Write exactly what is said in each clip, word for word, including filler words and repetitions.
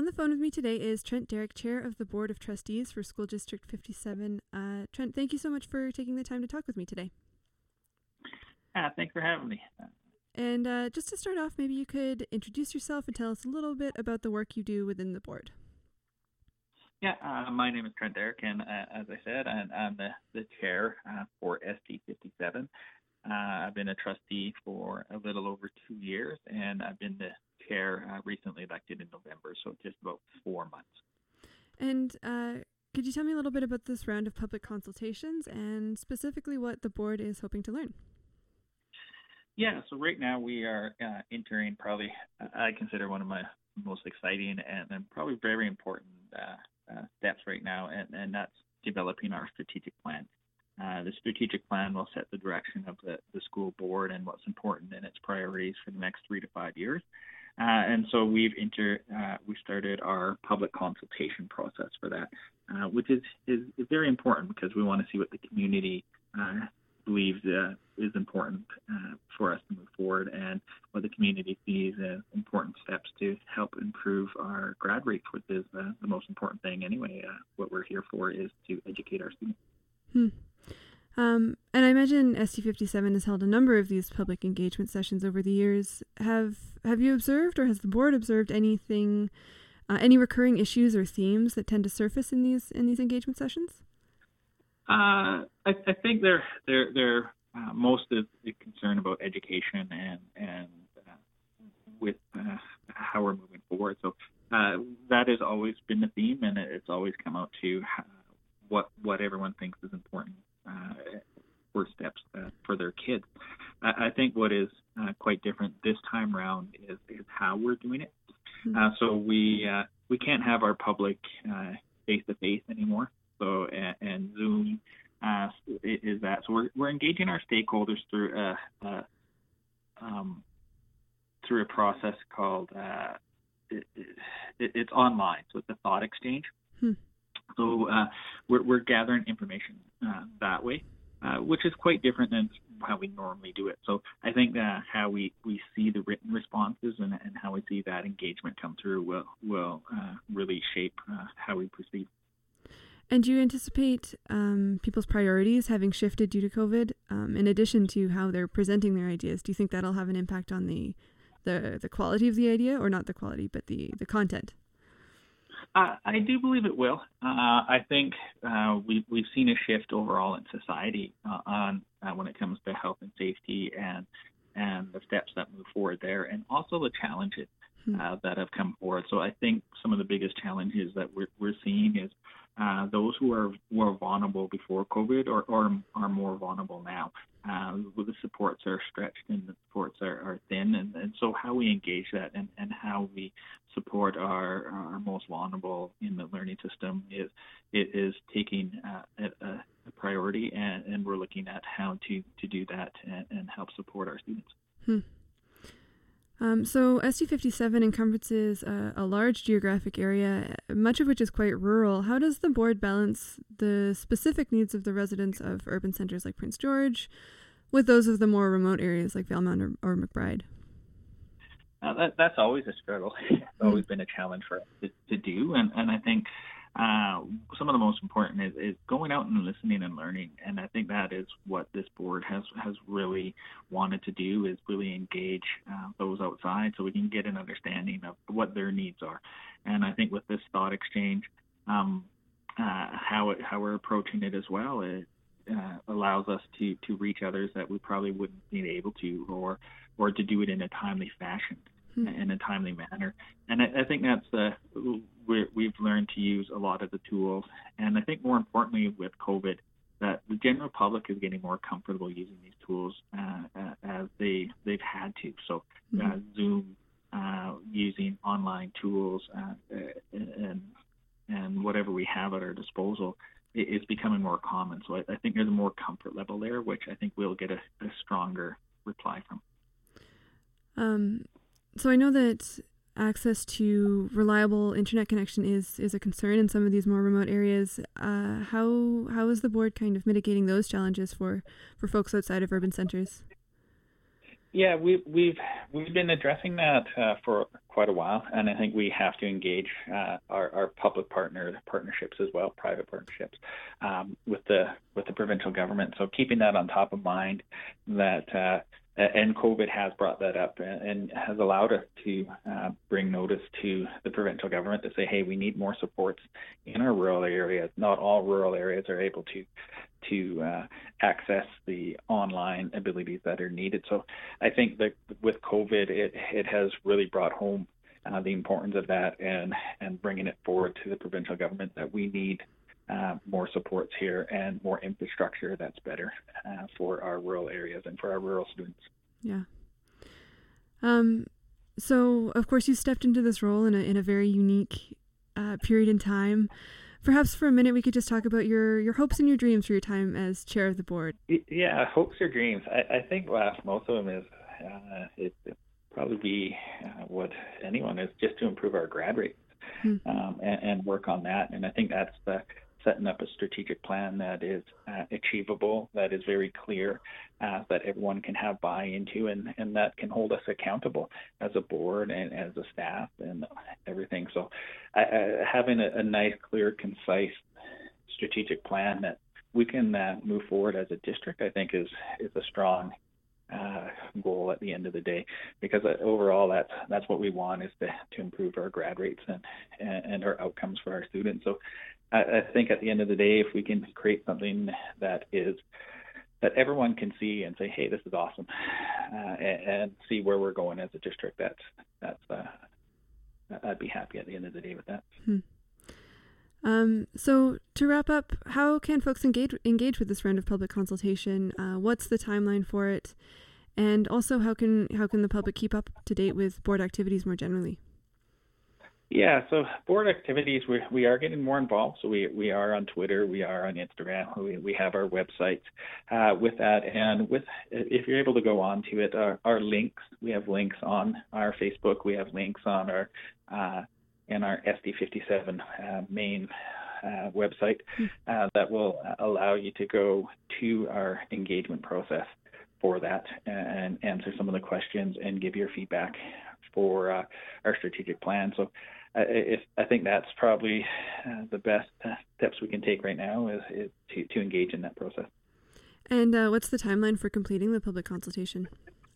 on the phone with me today is Trent Derrick, Chair of the Board of Trustees for School District fifty-seven. Uh, Trent, thank you so much for taking the time to talk with me today. Ah, thanks for having me. And uh, just to start off, maybe you could introduce yourself and tell us a little bit about the work you do within the board. Yeah, uh, my name is Trent Derrick, and uh, as I said, I'm, I'm the, the chair uh, for S D fifty-seven. Uh, I've been a trustee for a little over two years, and I've been the chair uh, recently elected in November, so just about four months. And uh, could you tell me a little bit about this round of public consultations and specifically what the board is hoping to learn? Yeah, so right now we are uh, entering probably, I consider one of my most exciting and, and probably very important uh, uh, steps right now, and, and that's developing our strategic plan. Uh, the strategic plan will set the direction of the, the school board and what's important in its priorities for the next three to five years. Uh, and so we've inter, uh, we started our public consultation process for that, uh, which is, is, is very important because we want to see what the community uh, believes uh, is important uh, for us to move forward, and what the community sees as important steps to help improve our grad rates, which is uh, the most important thing anyway. Uh, what we're here for is to educate our students. Hmm. Um, and I imagine S D fifty-seven has held a number of these public engagement sessions over the years. Have have you observed, or has the board observed anything, uh, any recurring issues or themes that tend to surface in these in these engagement sessions? Uh, I, I think they're they're they're uh, most of the concern about education and and uh, with uh, how we're moving forward. So uh, that has always been the theme, and it's always come out to how, what what everyone thinks is important uh, for steps uh, for their kids. I, I think what is uh, quite different this time around is, is how we're doing it. Mm-hmm. Uh, so we uh, we can't have our public face to face anymore. So and, and Zoom uh, is that. So we're we're engaging our stakeholders through a, a um, through a process called uh, it, it, it's online. So it's a thought exchange. Hmm. So uh, we're we're gathering information uh, that way, uh, which is quite different than how we normally do it. So I think that how we, we see the written responses and, and how we see that engagement come through will will uh, really shape uh, how we proceed. And do you anticipate um, people's priorities having shifted due to COVID, um, in addition to how they're presenting their ideas? Do you think that'll have an impact on the the, the quality of the idea, or not the quality, but the, the content? Uh, I do believe it will. Uh, I think uh, we, we've seen a shift overall in society uh, on uh, when it comes to health and safety and and the steps that move forward there, and also the challenges uh, that have come forward. So I think some of the biggest challenges that we're, we're seeing is Uh, those who are were vulnerable before COVID or, or are more vulnerable now. Uh, the supports are stretched and the supports are, are thin, and, and so how we engage that and, and how we support our, our most vulnerable in the learning system is it is taking uh, a, a priority, and, and we're looking at how to, to do that and, and help support our students. Hmm. Um, so S D fifty-seven encompasses a, a large geographic area, much of which is quite rural. How does the board balance the specific needs of the residents of urban centers like Prince George with those of the more remote areas like Valemount or, or McBride? Uh, that, that's always a struggle. It's always been a challenge for us to, to do, and, and I think uh, some of the most important is, is going out and listening and learning, and I think that is what this board has, has really wanted to do, is really engage uh, those outside so we can get an understanding of what their needs are. And I think with this thought exchange, um, uh, how it, how we're approaching it as well, it uh, allows us to, to reach others that we probably wouldn't be able to, or or to do it in a timely fashion. In a timely manner. And I, I think that's uh, we're, we've learned to use a lot of the tools. And I think more importantly with COVID, that the general public is getting more comfortable using these tools uh, uh, as they, they've had to. So uh, mm-hmm. Zoom, uh, using online tools uh, and, and whatever we have at our disposal is becoming more common. So I, I think there's a more comfort level there, which I think we'll get a, a stronger reply from. Um. So I know that access to reliable internet connection is, is a concern in some of these more remote areas. Uh, how how is the board kind of mitigating those challenges for, for folks outside of urban centers? Yeah, we, we've we've been addressing that uh, for quite a while, and I think we have to engage uh, our, our public partner partnerships as well, private partnerships um, with the with the provincial government. So keeping that on top of mind, that uh, and COVID has brought that up and has allowed us to uh, bring notice to the provincial government to say, hey, we need more supports in our rural areas. Not all rural areas are able to to uh, access the online abilities that are needed. So I think that with COVID, it, it has really brought home uh, the importance of that and, and bringing it forward to the provincial government that we need uh, more supports here and more infrastructure that's better uh, for our rural areas and for our rural students. Yeah. Um. So, of course, you stepped into this role in a, in a very unique uh, period in time. Perhaps for a minute we could just talk about your, your hopes and your dreams for your time as chair of the board. Yeah, hopes or dreams. I, I think well, most of them is uh, it, it probably be uh, what anyone is, just to improve our grad rates hmm. um, and, and work on that. And I think that's the setting up a strategic plan that is uh, achievable, that is very clear, uh, that everyone can have buy-in to, and, and that can hold us accountable as a board and as a staff and everything. So uh, having a, a nice, clear, concise strategic plan that we can uh, move forward as a district, I think is, is a strong uh, goal at the end of the day, because uh, overall that's that's what we want, is to, to improve our grad rates and, and, and our outcomes for our students. So I think at the end of the day, if we can create something that is that everyone can see and say, "Hey, this is awesome," uh, and, and see where we're going as a district, that's that's uh, I'd be happy at the end of the day with that. Hmm. Um, so to wrap up, how can folks engage engage with this round of public consultation? Uh, what's the timeline for it, and also how can how can the public keep up to date with board activities more generally? Yeah, so board activities, we we are getting more involved. So we we are on Twitter, we are on Instagram, we we have our website uh, with that, and with if you're able to go on to it, our, our links, we have links on our Facebook, we have links on our uh, in our S D fifty-seven uh, main uh, website uh, that will allow you to go to our engagement process for that and answer some of the questions and give your feedback for uh, our strategic plan. So uh, if, I think that's probably uh, the best uh, steps we can take right now is, is to, to engage in that process. And uh, what's the timeline for completing the public consultation?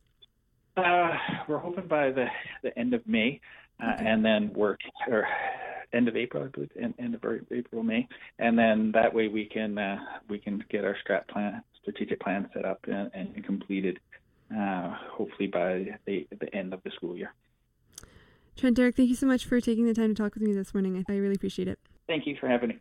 Uh, we're hoping by the, the end of May uh, okay. and then work, or end of April, I believe, end, end of April, May. And then that way we can uh, we can get our strat plan, strategic plan set up and, and completed uh, hopefully by the, the end of the school year. Trent, Derek, thank you so much for taking the time to talk with me this morning. I, I really appreciate it. Thank you for having me.